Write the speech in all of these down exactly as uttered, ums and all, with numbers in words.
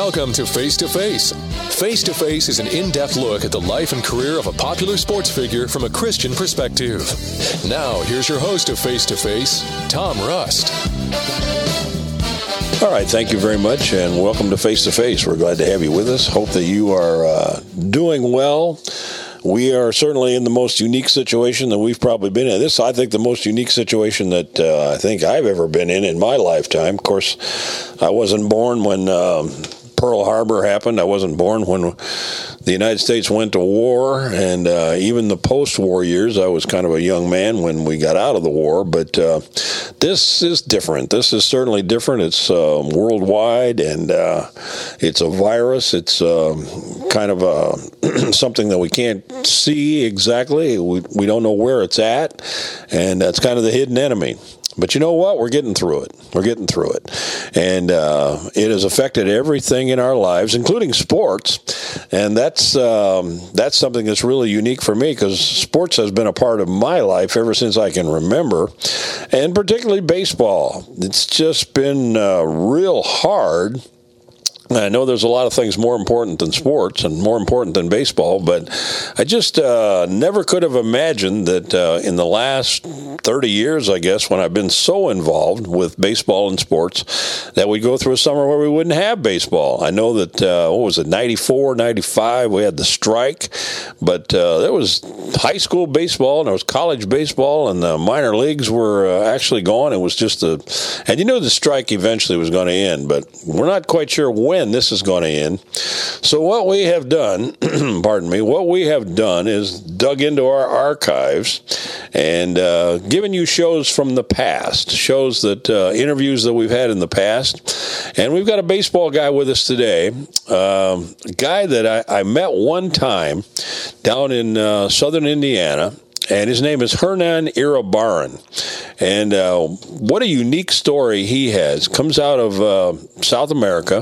Welcome to Face to Face. Face to Face is an in-depth look at the life and career of a popular sports figure from a Christian perspective. Now, here's your host of Face to Face, Tom Rust. All right, thank you very much, and welcome to Face to Face. We're glad to have you with us. Hope that you are uh, doing well. We are certainly in the most unique situation that we've probably been in. This, I think, the most unique situation that uh, I think I've ever been in in my lifetime. Of course, I wasn't born when um, Pearl Harbor happened. I wasn't born when the United States went to war, and uh, even the post-war years, I was kind of a young man when we got out of the war. But uh, this is different. This is certainly different. It's uh, worldwide, and uh, it's a virus. It's uh, kind of a, something that we can't see exactly. We, we don't know where it's at, and that's kind of the hidden enemy. But you know what? We're getting through it. We're getting through it. And uh, it has affected everything in our lives, including sports. And that's um, that's something that's really unique for me, because sports has been a part of my life ever since I can remember, and particularly baseball. It's just been uh, real hard. I know there's a lot of things more important than sports and more important than baseball, but I just uh, never could have imagined that uh, in the last thirty years, I guess, when I've been so involved with baseball and sports, that we'd go through a summer where we wouldn't have baseball. I know that, uh, what was it, ninety-four, ninety-five, we had the strike, but uh, there was high school baseball and there was college baseball, and the minor leagues were uh, actually gone. It was just a, and you knew the strike eventually was going to end, but we're not quite sure when this is going to end. So what we have done, pardon me, what we have done is dug into our archives and uh, given you shows from the past, shows that, uh, interviews that we've had in the past. And we've got a baseball guy with us today, um, a guy that I, I met one time down in uh, southern Indiana. And his name is Hernan Iribarren. And uh, what a unique story he has. Comes out of uh, South America.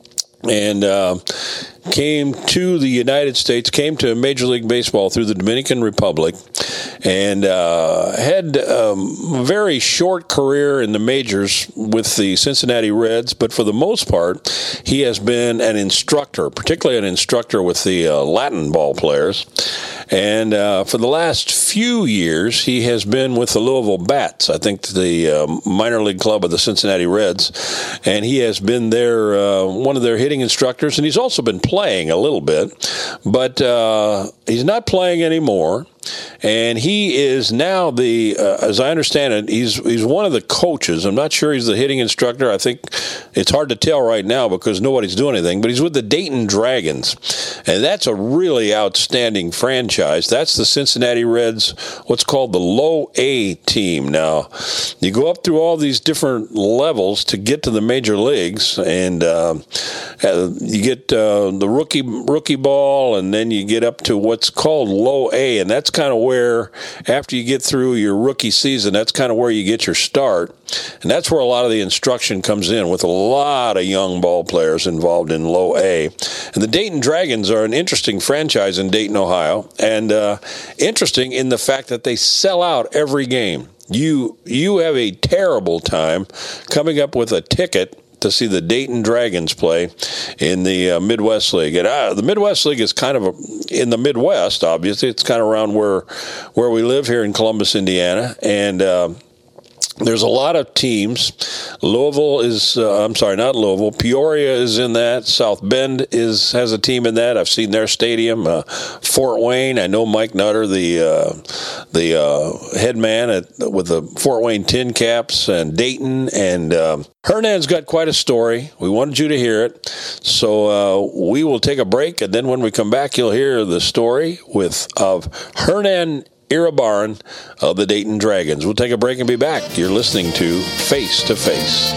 And uh, came to the United States, came to Major League Baseball through the Dominican Republic, and uh, had um, a very short career in the majors with the Cincinnati Reds, but for the most part, he has been an instructor, particularly an instructor with the uh, Latin ball players. And uh, for the last few years, he has been with the Louisville Bats, I think the uh, minor league club of the Cincinnati Reds. And he has been their uh, one of their hitting instructors, and he's also been playing a little bit. But uh, he's not playing anymore. And he is now the, uh, as I understand it, he's he's one of the coaches. I'm not sure he's the hitting instructor. I think it's hard to tell right now because nobody's doing anything. But he's with the Dayton Dragons, and that's a really outstanding franchise. That's the Cincinnati Reds, what's called the Low A team. Now, you go up through all these different levels to get to the major leagues, and uh, you get uh, the rookie rookie ball, and then you get up to what's called Low A, and that's kind of where, after you get through your rookie season, that's kind of where you get your start. And that's where a lot of the instruction comes in, with a lot of young ball players involved in Low A. And the Dayton Dragons are an interesting franchise in Dayton, Ohio, and uh, interesting in the fact that they sell out every game. You you have a terrible time coming up with a ticket to see the Dayton Dragons play in the uh, Midwest League. And uh, the Midwest League is kind of a, in the Midwest, obviously. It's kind of around where where we live here in Columbus, Indiana. And uh, there's a lot of teams. Louisville is, uh, I'm sorry, not Louisville. Peoria is in that. South Bend is has a team in that. I've seen their stadium. Uh, Fort Wayne, I know Mike Nutter, the uh, the uh, head man at, with the Fort Wayne Tin Caps, and Dayton. And um, Hernan's got quite a story. We wanted you to hear it. So uh, we will take a break, and then when we come back, you'll hear the story with of Hernan Iribarren of the Dayton Dragons. We'll take a break and be back. You're listening to Face to Face.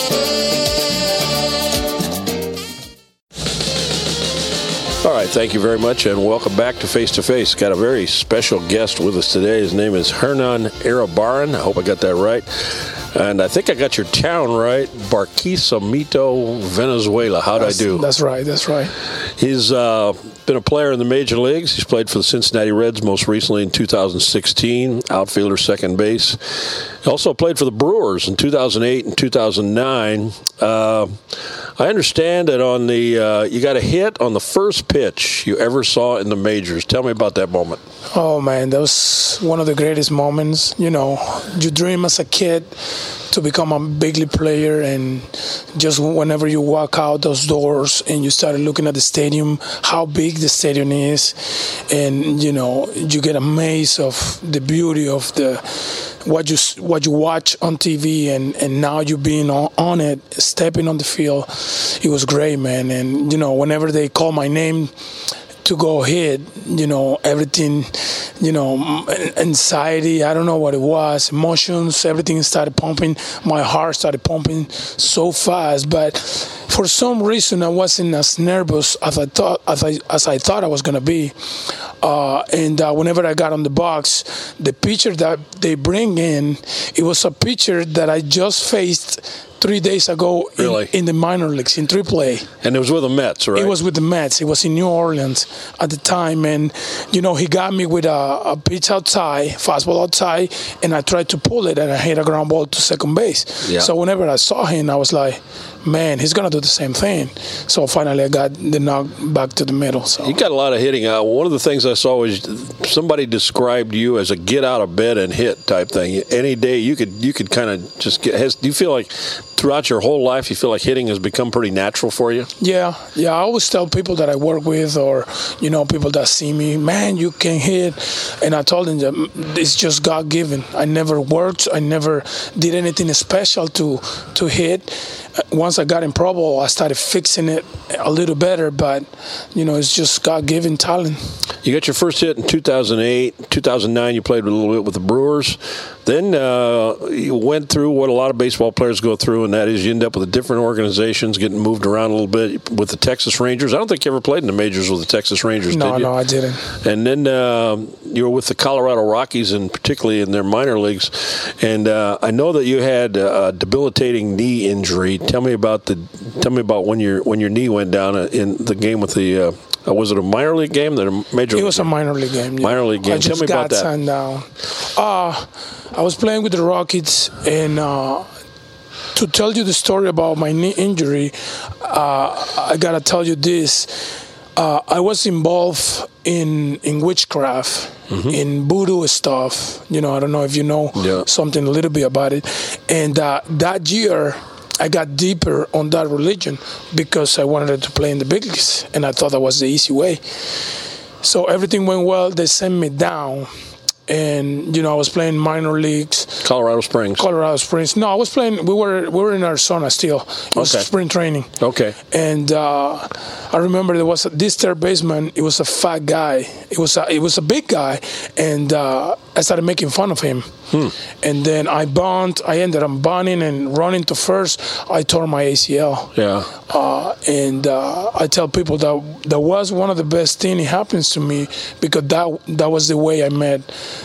All right, thank you very mumuch, and welcome back to Face to Face. Got a very special guest with us today. His name is Hernan Iribarren. I hope I got that right. And I think I got your town right, Barquisimeto, Venezuela. How'd that's, I do? That's right, that's right. He's uh, been a player in the major leagues. He's played for the Cincinnati Reds most recently in two thousand sixteen, outfielder, second base. He also played for the Brewers in two thousand eight and two thousand nine. Uh, I understand that on the uh, you got a hit on the first pitch you ever saw in the majors. Tell me about that moment. Oh, man, that was one of the greatest moments. You know, you dream as a kid to become a big league player, and just whenever you walk out those doors and you start looking at the stadium, how big the stadium is, and, you know, you get amazed of the beauty of the what you what you watch on T V, and, and now you being on, on it, stepping on the field. It was great, man. And, you know, whenever they call my name to go hit, you know, everything, you know, anxiety, I don't know what it was, emotions, everything started pumping. My heart started pumping so fast, but for some reason I wasn't as nervous as I thought as I, as I thought I was going to be. Uh, and uh, whenever I got on the box, the pitcher that they bring in, it was a pitcher that I just faced three days ago in, really? in the minor leagues, in triple A. And it was with the Mets, right? It was with the Mets. It was in New Orleans at the time. And, you know, he got me with a, a pitch outside, fastball outside, and I tried to pull it, and I hit a ground ball to second base. Yeah. So whenever I saw him, I was like, man, he's going to do the same thing. So finally I got the knock back to the middle. So. You got a lot of hitting. Uh, one of the things I saw was somebody described you as a get out of bed and hit type thing. Any day you could you could kind of just get, has, do you feel like throughout your whole life you feel like hitting has become pretty natural for you? Yeah, yeah. I always tell people that I work with, or, you know, people that see me, man, you can hit. And I told them that it's just God-given. I never worked. I never did anything special to, to hit. Once I got in Pro Bowl, I started fixing it a little better, but, you know, it's just God-given talent. You got your first hit in two thousand eight. two thousand nine, you played a little bit with the Brewers. Then uh, you went through what a lot of baseball players go through, and that is you end up with the different organizations, getting moved around a little bit with the Texas Rangers. I don't think you ever played in the majors with the Texas Rangers, no, did you? No, I didn't. And then uh, you were with the Colorado Rockies, and particularly in their minor leagues. And uh, I know that you had a debilitating knee injury. Tell me about the. Tell me about when your when your knee went down in the game with the. Uh, Uh, was it a minor league game? That a major. It league was game? a minor league game. Yeah. Minor league game. I just Tell me got about that. signed down. Uh, I was playing with the Rockets, and uh, to tell you the story about my knee injury, uh, I gotta tell you this. Uh, I was involved in in witchcraft, mm-hmm. in voodoo stuff. You know, I don't know if you know yeah. something a little bit about it. And uh, that year, I got deeper on that religion because I wanted to play in the big leagues, and I thought that was the easy way. So everything went well. They sent me down, and, you know, I was playing minor leagues. Colorado Springs. Colorado Springs. No, I was playing. We were we were in Arizona still. It was okay. spring training. Okay. And uh, I remember there was a, this third baseman. It was a fat guy. It was a, it was a big guy, and uh, I started making fun of him. Hmm. And then I bunt. I ended up bunting and running to first. I tore my A C L. Yeah. Uh, and uh, I tell people that that was one of the best things that happens to me, because that that was the way I met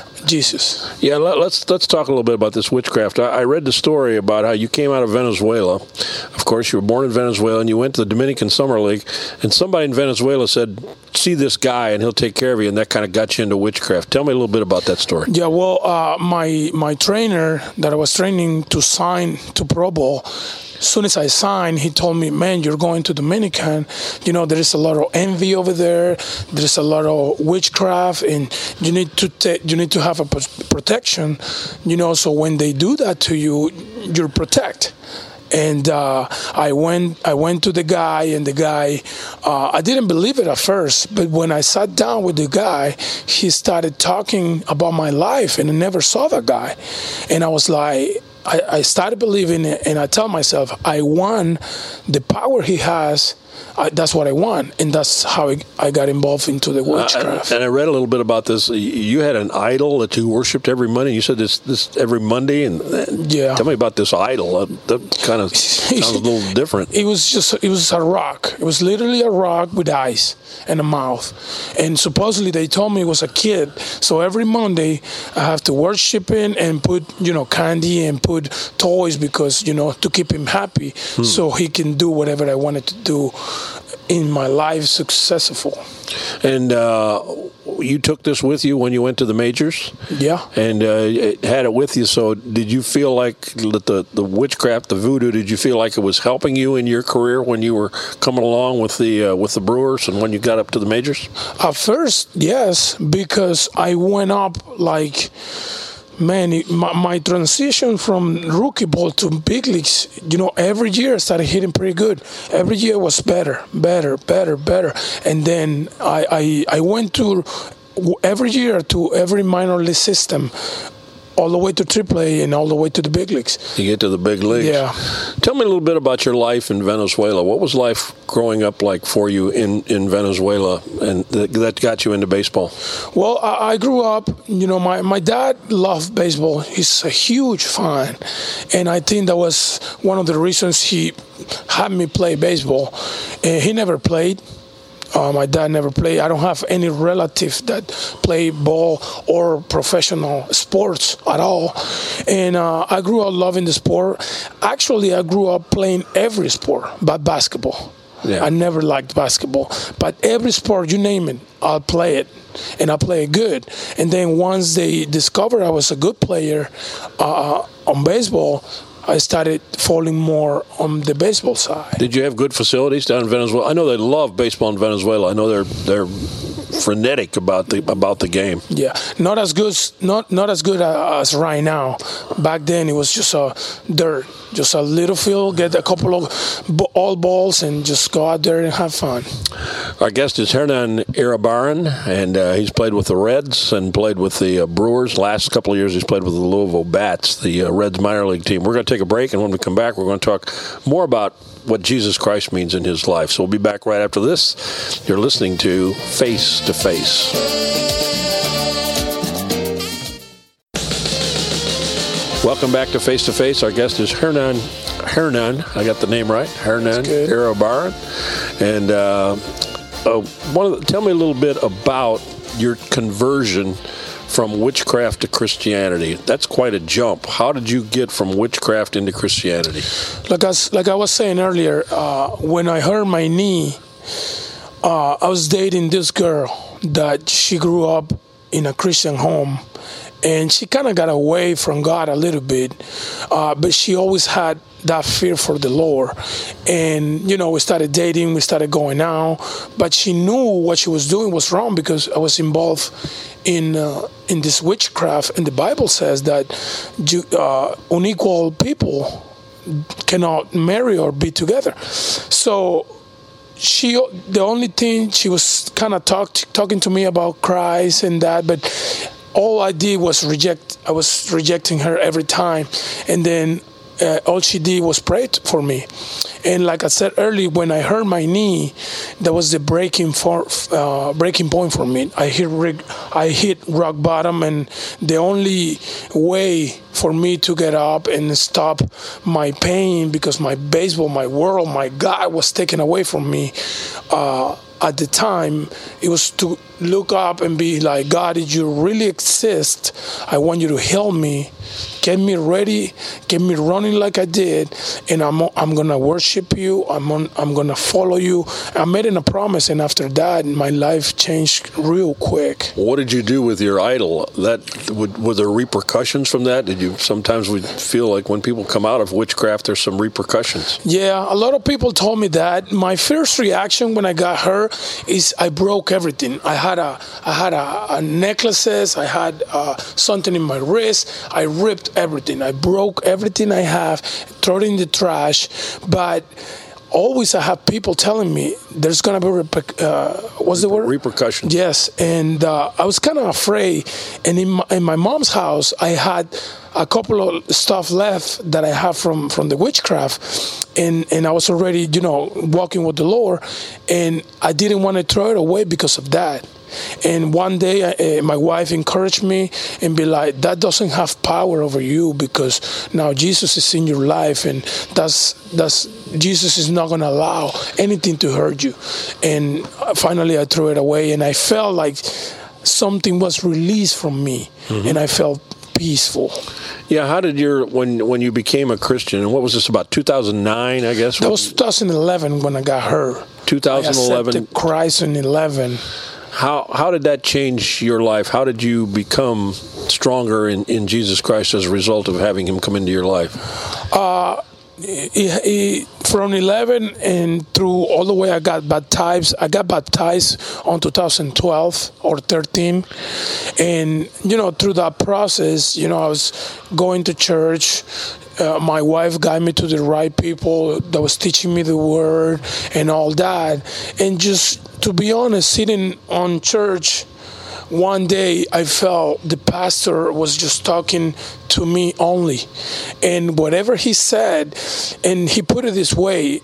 Jesus. Yeah, let, let's let's talk a little bit about this witchcraft. I, I read the story about how you came out of Venezuela. Of course, you were born in Venezuela, and you went to the Dominican Summer League, and somebody in Venezuela said, see this guy, and he'll take care of you, and that kind of got you into witchcraft. Tell me a little bit about that story. Yeah, well, uh, my my trainer that I was training to sign to Pro Bowl, as soon as I signed, he told me, man, you're going to Dominican. You know, there is a lot of envy over there. There's a lot of witchcraft, and you need to ta- you need to have a protection. You know, so when they do that to you, you're protected. And uh, I went I went to the guy, and the guy, uh, I didn't believe it at first, but when I sat down with the guy, he started talking about my life, and I never saw that guy. And I was like, I, I started believing it, and I tell myself, I want the power he has. I, that's what I want, and that's how I, I got involved into the witchcraft. Uh, and I read a little bit about this. You had an idol that you worshipped every Monday. You said this this every Monday, and, and yeah. Tell me about this idol. That, that kind of sounds a little different. It was just it was a rock. It was literally a rock with eyes and a mouth, and supposedly they told me it was a kid. So every Monday I have to worship him and put you know candy and put toys, because you know to keep him happy, hmm. so he can do whatever I wanted to do in my life successful. And uh, you took this with you when you went to the majors? Yeah. And uh, it had it with you. So did you feel like that the, the witchcraft, the voodoo, did you feel like it was helping you in your career when you were coming along with the uh, with the Brewers and when you got up to the majors? At first, yes, because I went up like, man, it, my, my transition from rookie ball to big leagues, you know, every year I started hitting pretty good. Every year was better, better, better, better. And then I, I, I went to every year to every minor league system, all the way to triple A and all the way to the big leagues. You get to the big leagues. Yeah. Tell me a little bit about your life in Venezuela. What was life growing up like for you in, in Venezuela, and that, that got you into baseball? Well, I, I grew up, you know, my, my dad loved baseball. He's a huge fan. And I think that was one of the reasons he had me play baseball. And he never played. Uh, my dad never played. I don't have any relative that play ball or professional sports at all. And uh, I grew up loving the sport. Actually, I grew up playing every sport but basketball. Yeah. I never liked basketball. But every sport, you name it, I'll play it. And I play it good. And then once they discovered I was a good player uh, on baseball, I started falling more on the baseball side. Did you have good facilities down in Venezuela? I know they love baseball in Venezuela. I know they're they're frenetic about the about the game. Yeah, not as good not not as good as right now. Back then it was just a dirt, just a little field, get a couple of all balls, and just go out there and have fun. Our guest is Hernan Iribarren, and uh, he's played with the Reds and played with the uh, Brewers. Last couple of years he's played with the Louisville Bats, the uh, Reds minor league team. We're going to take a break, and when we come back, we're going to talk more about what Jesus Christ means in his life. So we'll be back right after this. You're listening to Face to Face. Welcome back to Face to Face. Our guest is Hernan, Hernan, I got the name right, Hernan Iribarren. And uh, uh, one of the, tell me a little bit about your conversion from witchcraft to Christianity. That's quite a jump. How did you get from witchcraft into Christianity? Like I, like I was saying earlier, uh, when I hurt my knee, uh, I was dating this girl that she grew up in a Christian home, and she kind of got away from God a little bit, uh, but she always had that fear for the Lord. And, you know, we started dating, we started going out, but she knew what she was doing was wrong because I was involved in uh, in this witchcraft. And the Bible says that uh, unequal people cannot marry or be together. So she, the only thing, she was kind of talk, talking to me about Christ and that, but all I did was reject. I was rejecting her every time. And then Uh, all she did was pray for me. And like I said earlier, when I hurt my knee, that was the breaking for, uh, breaking point for me. I hit I hit rock bottom, and the only way for me to get up and stop my pain, because my baseball, my world, my God was taken away from me uh, at the time, it was to look up and be like, God, if you really exist, I want you to heal me. Get me ready, get me running like I did, and I'm I'm gonna worship you. I'm on, I'm gonna follow you. I made it a promise, and after that, my life changed real quick. What did you do with your idol? That would, were there repercussions from that? Did you sometimes we feel like when people come out of witchcraft, there's some repercussions? Yeah, a lot of people told me that. My first reaction when I got her is I broke everything. I had a I had a, a necklaces. I had uh, something in my wrist. I ripped everything. I broke everything I have, throw it in the trash. But always I have people telling me there's going to be, reper- uh, what's the word? Repercussions. Yes. And uh, I was kind of afraid. And in my, in my mom's house, I had a couple of stuff left that I have from, from the witchcraft. And, and I was already, you know, walking with the Lord. And I didn't want to throw it away because of that. And one day, uh, my wife encouraged me and be like, that doesn't have power over you because now Jesus is in your life, and that's that's Jesus is not going to allow anything to hurt you. And finally, I threw it away, and I felt like something was released from me, mm-hmm. and I felt peaceful. Yeah, how did your, when when you became a Christian, and what was this, about two thousand nine, I guess? That was two thousand eleven when I got her. two thousand eleven. I accepted Christ in eleven. How how did that change your life? How did you become stronger in, in Jesus Christ as a result of having him come into your life? Uh, he, he, from eleven and through all the way I got baptized. I got baptized on two thousand twelve or thirteen. And, you know, through that process, you know, I was going to church. Uh, my wife got me to the right people that was teaching me the word and all that. And just to be honest, sitting on church, one day I felt the pastor was just talking to me only. And whatever he said, and he put it this way,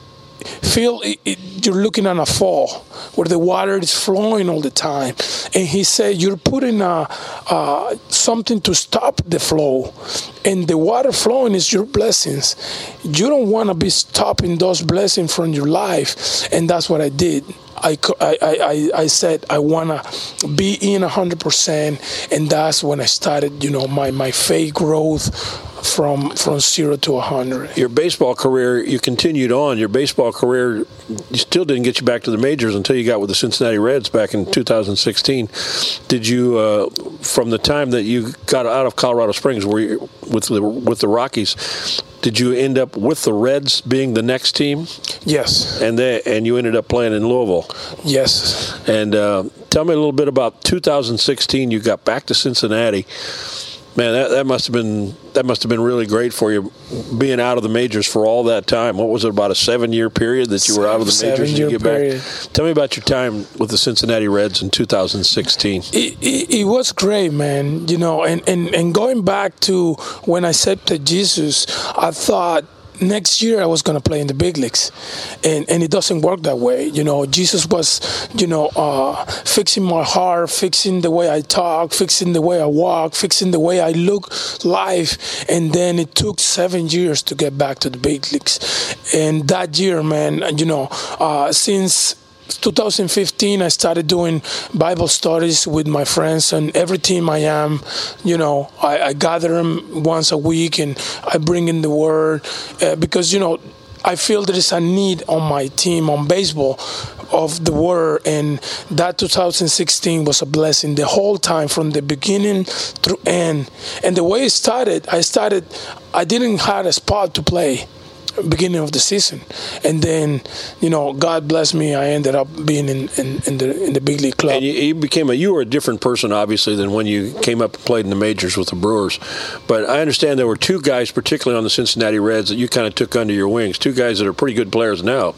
feel it, it, you're looking at a fall where the water is flowing all the time, and he said you're putting a, uh, something to stop the flow, and the water flowing is your blessings. You don't want to be stopping those blessings from your life, and that's what I did. I, I, I, I said I want to be in one hundred percent, and that's when I started, you know, my, my faith growth from from zero to one hundred. Your baseball career, you continued on. Your baseball career, you still didn't get you back to the majors until you got with the Cincinnati Reds back in two thousand sixteen. Did you, uh, from the time that you got out of Colorado Springs, were you with the, with the Rockies, did you end up with the Reds being the next team? Yes. And they, and you ended up playing in Louisville. Yes. And uh, tell me a little bit about two thousand sixteen. You got back to Cincinnati. Man, that, that must have been that must have been really great for you, being out of the majors for all that time. What was it, about a seven-year period that you were out of the majors and you get back? Tell me about your time with the Cincinnati Reds in two thousand sixteen. It, it, it was great, man. You know, and, and, and going back to when I accepted Jesus, I thought next year I was going to play in the big leagues, and and it doesn't work that way. You know, Jesus was, you know, uh, fixing my heart, fixing the way I talk, fixing the way I walk, fixing the way I look life, and then it took seven years to get back to the big leagues. And that year, man, you know, uh, since two thousand fifteen, I started doing Bible studies with my friends, and every team I am, you know, I, I gather them once a week and I bring in the word uh, because, you know, I feel there is a need on my team, on baseball, of the word, and that two thousand sixteen was a blessing the whole time from the beginning through end. And the way it started, I started, I didn't have a spot to play beginning of the season, and then, you know, God bless me, I ended up being in, in, in the in the big league club. And you, you became a you were a different person, obviously, than when you came up and played in the majors with the Brewers. But I understand there were two guys, particularly on the Cincinnati Reds, that you kind of took under your wings. Two guys that are pretty good players now,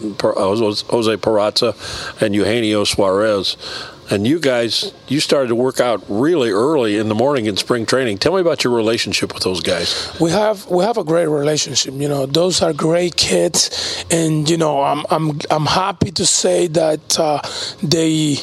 Jose Peraza and Eugenio Suarez. And you guys, you started to work out really early in the morning in spring training. Tell me about your relationship with those guys. We have we have a great relationship. You know, those are great kids, and you know, I'm I'm I'm happy to say that uh, they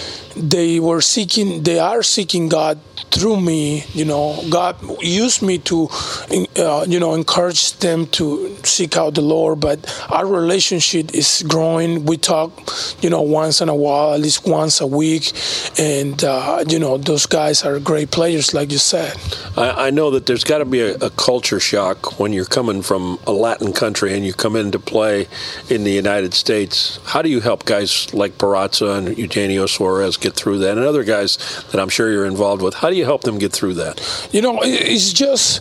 they were seeking, they are seeking God through me. You know, God used me to, uh, you know, encourage them to seek out the Lord. But our relationship is growing. We talk, you know, once in a while, at least once a week. And, uh, you know, those guys are great players, like you said. I, I know that there's got to be a, a culture shock when you're coming from a Latin country and you come in to play in the United States. How do you help guys like Peraza and Eugenio Suarez get through that, and other guys that I'm sure you're involved with? How do you help them get through that? You know, it's just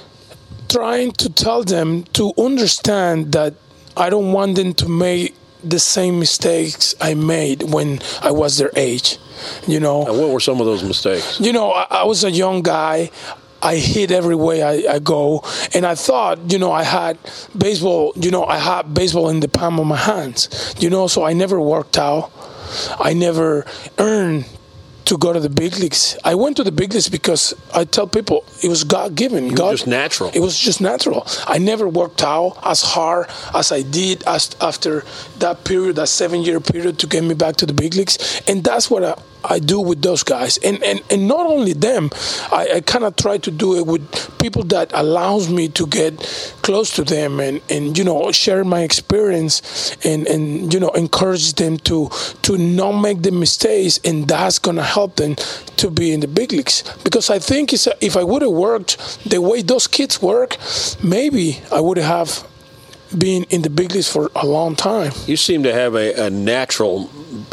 trying to tell them to understand that I don't want them to make the same mistakes I made when I was their age. You know. And what were some of those mistakes? You know, I, I was a young guy. I hit every way I, I go, and I thought, you know, I had baseball, you know, I had baseball in the palm of my hands, you know, so I never worked out. I never earned to go to the big leagues. I went to the big leagues because I tell people it was God-given. It was God, just natural. It was just natural. I never worked out as hard as I did as after that period, that seven-year period to get me back to the big leagues. And that's what I, I do with those guys. And and, and not only them, I, I kind of try to do it with people that allows me to get close to them and, and you know, share my experience and, and, you know, encourage them to, to not make the mistakes, and that's going to help them to be in the big leagues. Because I think it's a, if I would have worked the way those kids work, maybe I would have been in the big leagues for a long time. You seem to have a, a natural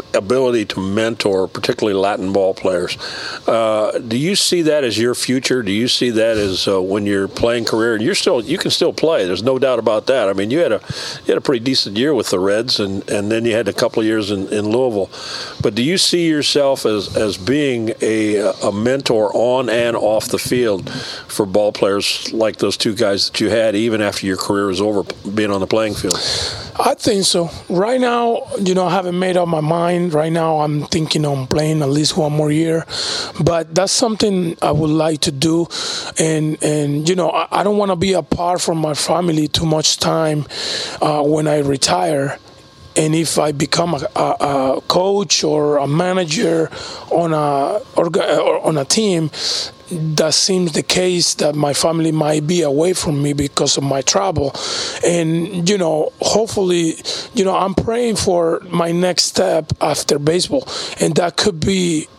ability to mentor, particularly Latin ball players. Uh, do you see that as your future? Do you see that as uh, when you're playing career? And you're still, you can still play. There's no doubt about that. I mean, you had a you had a pretty decent year with the Reds, and, and then you had a couple of years in, in Louisville. But do you see yourself as as being a a mentor on and off the field for ball players like those two guys that you had, even after your career is over, being on the playing field? I think so. Right now, you know, I haven't made up my mind. Right now, I'm thinking on playing at least one more year. But that's something I would like to do. And, and you know, I, I don't want to be apart from my family too much time uh, when I retire. And if I become a, a, a coach or a manager on a or on a team, that seems the case that my family might be away from me because of my travel. And, you know, hopefully, you know, I'm praying for my next step after baseball. And that could be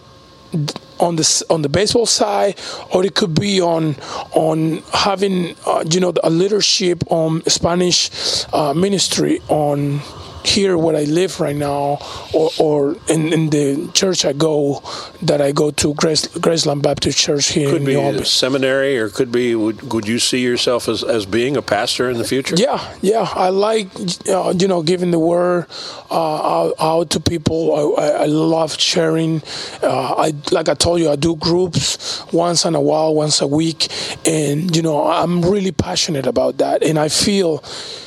on the on the baseball side, or it could be on on having, uh, you know, a leadership on Spanish uh, ministry on here where I live right now, or, or in, in the church I go, that I go to, Grace, Graceland Baptist Church here could in be New Albany. A seminary, or could be, would, would you see yourself as, as being a pastor in the future? Yeah, yeah. I like, uh, you know, giving the word uh, out, out to people. I, I love sharing. Uh, I Like I told you, I do groups once in a while, once a week. And, you know, I'm really passionate about that. And I feel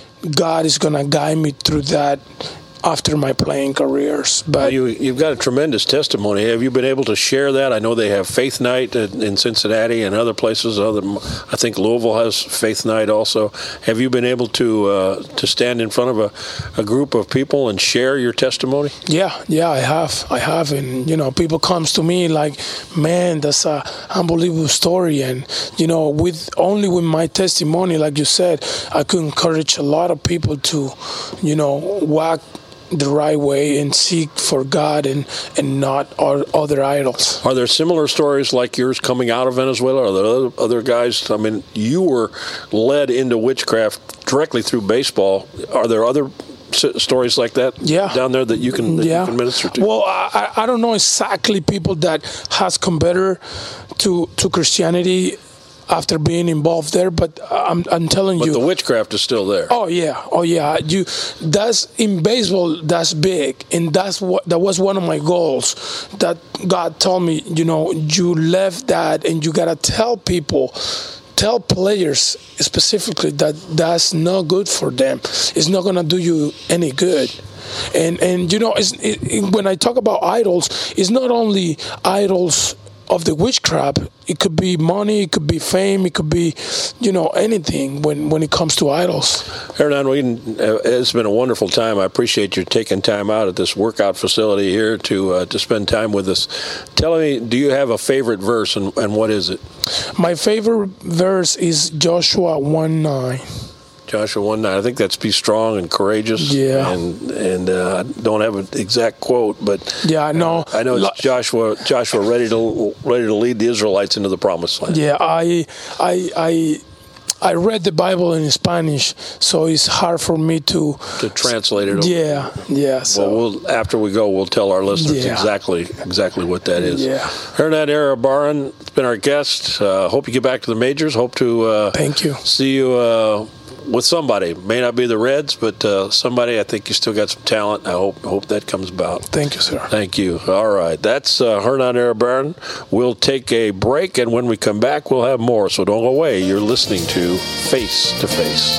God is going to guide me through that after my playing careers. But well, you, you've got a tremendous testimony. Have you been able to share that? I know they have Faith Night in Cincinnati and other places. Other, I think Louisville has Faith Night also. Have you been able to uh, to stand in front of a, a group of people and share your testimony? Yeah, yeah, I have. I have. And, you know, people comes to me like, man, that's a unbelievable story. And, you know, with only with my testimony, like you said, I could encourage a lot of people to, you know, walk the right way and seek for God and, and not our other idols. Are there similar stories like yours coming out of Venezuela? Are there other, other guys? I mean, you were led into witchcraft directly through baseball. Are there other stories like that yeah. down there that you can, that yeah. you can minister to? Well, I, I don't know exactly people that has come better to to Christianity after being involved there, but I'm I'm telling but you, the witchcraft is still there. Oh yeah, oh yeah. You that's in baseball. That's big, and that's what that was one of my goals. That God told me, you know, you left that, and you gotta tell people, tell players specifically that that's not good for them. It's not gonna do you any good. And and you know, it's, it, it, when I talk about idols, it's not only idols of the witchcraft. It could be money, it could be fame, it could be, you know, anything when, when it comes to idols. Hernan, it's been a wonderful time. I appreciate you taking time out at this workout facility here to uh, to spend time with us. Tell me, do you have a favorite verse, and, and what is it? My favorite verse is Joshua one nine. Joshua one nine. I think that's be strong and courageous. Yeah. And and uh, I don't have an exact quote, but yeah, I know. Uh, I know it's Joshua. Joshua ready to ready to lead the Israelites into the promised land. Yeah, I I I. I read the Bible in Spanish, so it's hard for me to to translate it over. Yeah, yeah. So. Well, we'll after we go, we'll tell our listeners yeah. exactly exactly what that is. Yeah. Hernan Iribarren has been our guest. Uh, hope you get back to the majors. Hope to uh, thank you. See you uh, with somebody. May not be the Reds, but uh, somebody. I think you still got some talent. I hope hope that comes about. Thank you, sir. Thank you. All right. That's uh, Hernan Iribarren. We'll take a break, and when we come back, we'll have more. So don't go away. You're listening to Face to Face.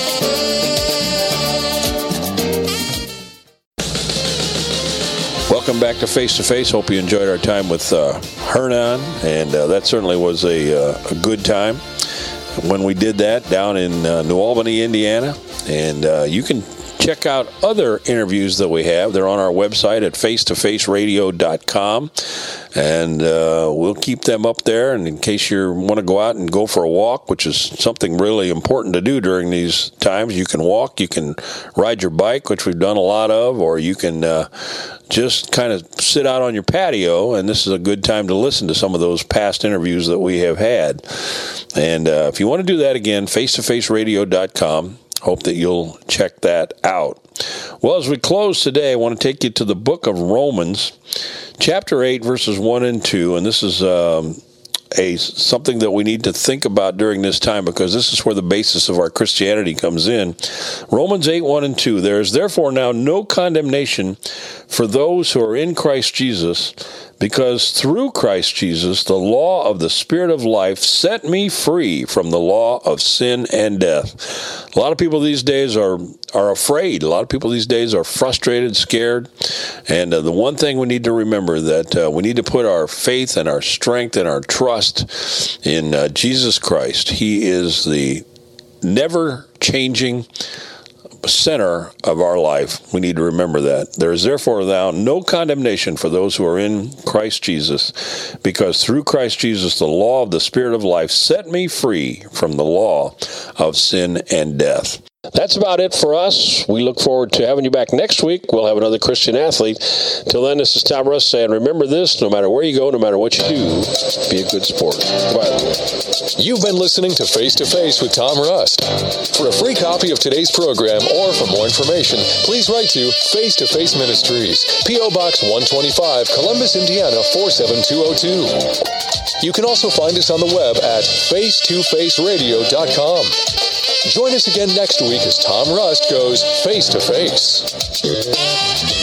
Welcome back to Face to Face. Hope you enjoyed our time with uh, Hernan, and uh, that certainly was a, uh, a good time when we did that down in uh, New Albany, Indiana. And uh, you can check out other interviews that we have. They're on our website at face to face radio dot com. And uh, we'll keep them up there. And in case you want to go out and go for a walk, which is something really important to do during these times, you can walk, you can ride your bike, which we've done a lot of, or you can uh, just kind of sit out on your patio. And this is a good time to listen to some of those past interviews that we have had. And uh, if you want to do that again, face to face radio dot com. Hope that you'll check that out. Well, as we close today, I want to take you to the book of Romans, chapter eight, verses one and two, and this is um, a something that we need to think about during this time, because this is where the basis of our Christianity comes in. Romans eight, one and two, there is therefore now no condemnation for those who are in Christ Jesus, because through Christ Jesus, the law of the Spirit of life set me free from the law of sin and death. A lot of people these days are are afraid. A lot of people these days are frustrated, scared. And uh, the one thing we need to remember that uh, we need to put our faith and our strength and our trust in uh, Jesus Christ. He is the never-changing center of our life. We need to remember that. There is therefore now no condemnation for those who are in Christ Jesus, because through Christ Jesus, the law of the Spirit of life set me free from the law of sin and death. That's about it for us. We look forward to having you back next week. We'll have another Christian athlete. Till then, this is Tom Russ saying, remember this, no matter where you go, no matter what you do, be a good sport. Goodbye, everyone. You've been listening to Face to Face with Tom Rust. For a free copy of today's program or for more information, please write to Face to Face Ministries, P O Box one twenty-five, Columbus, Indiana four seven two oh two. You can also find us on the web at face to face radio dot com. Join us again next week as Tom Rust goes face to face.